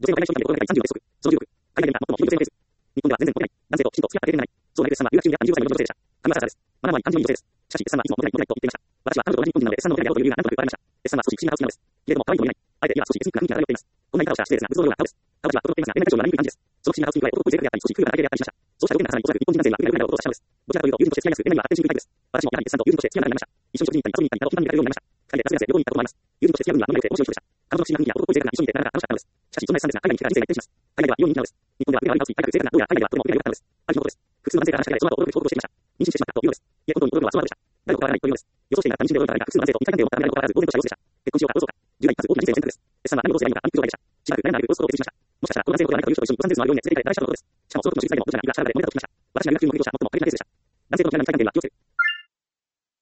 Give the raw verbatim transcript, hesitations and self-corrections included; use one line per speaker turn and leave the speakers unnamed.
女性の海外商品で心がけたいさんじゅうよんでその留学。海外では最も非女性のフェイス。日本では全然持ってない。男性ときちんと付き合ってくれない。そうなりです。さんは留学中にあったにじゅうごさいの女性でした。神はさすがです。マナーはいい感じのいい女性です。しかし、S さんはいつも持ってない持ってないと言っていました。私は彼女と同じ日本人なので S さんの持ってないことという理由が何となくわかりました。S さんは少し不思議な顔つきなのです。けれども可愛いとも言えない。あえて今は少しエスニックな雰囲気が漂っています。こんな言い方をしたら失礼ですが、仏像のような顔です。顔立ちは整っていますが、恋愛対象にはなりにくい感じです。その不思議な顔つきに加え、男っぽい性格であったり、少しクールな体型であったりしました。そうした条件がさらにおそらく日本人男性には不利なことをしたのです。どちらかというと友人として付き合いやすく、恋愛には発展しにくいタイプです。私もやはり S さんと友人として付き合いながらなりました。一緒に食事に行ったり、遊びに行ったり、など頻繁に出かけるようになりました。二人でラスベガスへ旅行に行ったこともあります。友人として付き合うには運が良くて面白い人でした。彼女の不思議な雰囲気や男っぽい性格が一緒にいてなかなか楽しかったのです。しかし、そんな S さんですが、海外に来てから人生が一変します。海外では異様に人気なのです。日本では腕が悪い顔つき、体格性格がどうやら海外ではとても腕が良かったのです。ある日のことです。普通の男性から話しかけられ、その後驚くべき報告をしていました。妊娠してしまったというのです。いえ、本当に驚くのはその後でした。誰も変わらないというのです。予想していなかった妊娠で驚いた誰か複数の男性と二人関係を持った未来にもかかわらず、当然とした様子でした。結婚しようかどうぞか。じゅう代一発大きな人生の選択です。S さんは何もどうすればいいのか暗黒状態でした。しばらく悩んだ挙句、ロスコを決意しました。もしかしたら、この男性のことでは何かという人と一緒に突然妻のように連れて行かれ、大したことです。しかも、その時の手術剤でも、どちらがいいか調べられ、漏れたときました。